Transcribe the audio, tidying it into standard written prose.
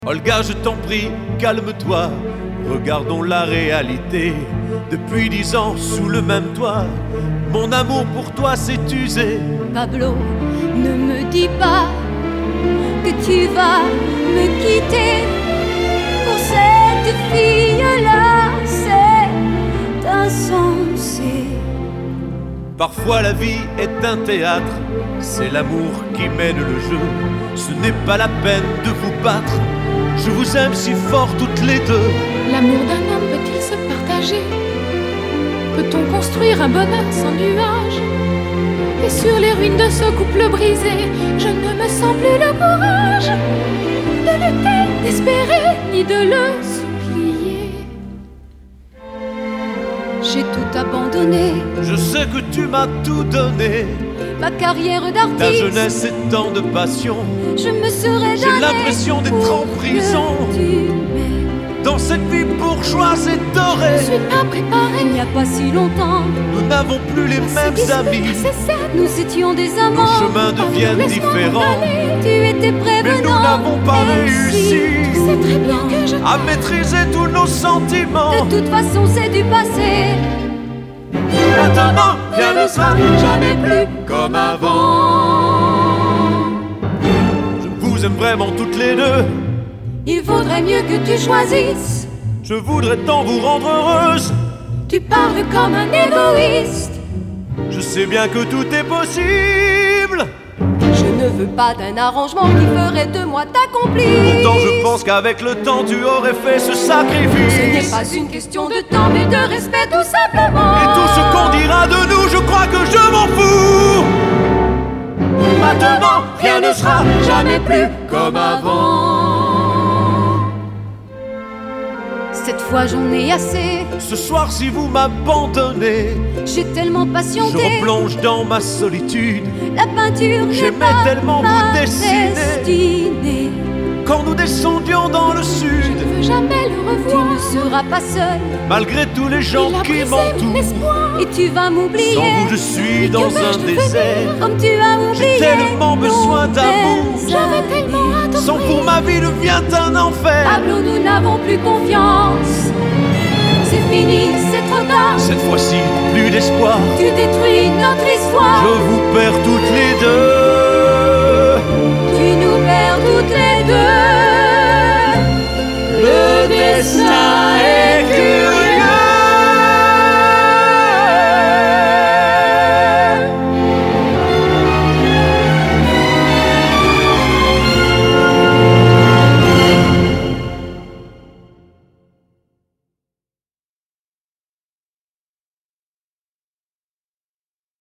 Olga, je t'en prie, calme-toi, regardons la réalité. Depuis 10 ans, sous le même toit, mon amour pour toi s'est usé. Pablo, ne me dis pas que tu vas me quitter. Pour cette fille-là, c'est insensé. Parfois la vie est un théâtre, c'est l'amour qui mène le jeu. Ce n'est pas la peine de vous battre, je vous aime si fort toutes les deux. L'amour d'un homme peut-il se partager? Peut-on construire un bonheur sans nuage? Et sur les ruines de ce couple brisé, je ne me sens plus le courage de lutter, d'espérer, ni de le supplier. J'ai tout abandonné, Je sais que tu m'as tout donné, ma carrière ta d'artiste. jeunesse et tant de passion. Je me serais J'ai damnée l'impression d'être pour en prison, que tu m'aimes. dans cette vie bourgeoise et Je dorée. suis pas préparée. Il n'y a pas si longtemps, Nous n'avons plus les mêmes amis, nous étions des nos amants. chemins deviennent Laisse-moi différents. Tu étais Mais prévenant. nous n'avons pas Et réussi si Tu sais très bien que je à maîtriser tous nos sentiments. de toute façon c'est du passé. Maintenant, rien ne sera jamais plus comme avant. Je vous aime vraiment toutes les deux. Il vaudrait mieux que tu choisisses. Je voudrais tant vous rendre heureuse. Tu parles comme un égoïste. Je sais bien que tout est possible. Je ne veux pas d'un arrangement qui ferait de moi ta complice. Pourtant je pense qu'avec le temps tu aurais fait ce Ce n'est sacrifice. pas une question de temps mais de respect tout simplement. Et tout ce qu'on dira de nous, je crois que je m'en fous. Maintenant, rien ne sera jamais plus comme avant. Cette fois j'en ai assez. Ce soir, si vous m'abandonnez, J'ai tellement je patienté. replonge dans ma solitude. La peinture n'est J'aimais pas tellement ma vous dessiner. destinée. Quand nous descendions dans le je sud, ne veux jamais le Tu revoir. ne seras pas seul malgré tous les gens Il a qui brisé mon m'entourent, espoir. et tu vas m'oublier. sans vous je suis dans vais-je un devenir? désert. Comme tu as oublié. J'ai tellement besoin nos d'amour. belles J'avais tellement années. hâte Sans vous ma vie devient un enfer. Pablo, nous n'avons plus confiance. C'est fini, c'est trop tard. Cette fois-ci, plus d'espoir. Tu détruis notre histoire. Je vous perds toutes les deux.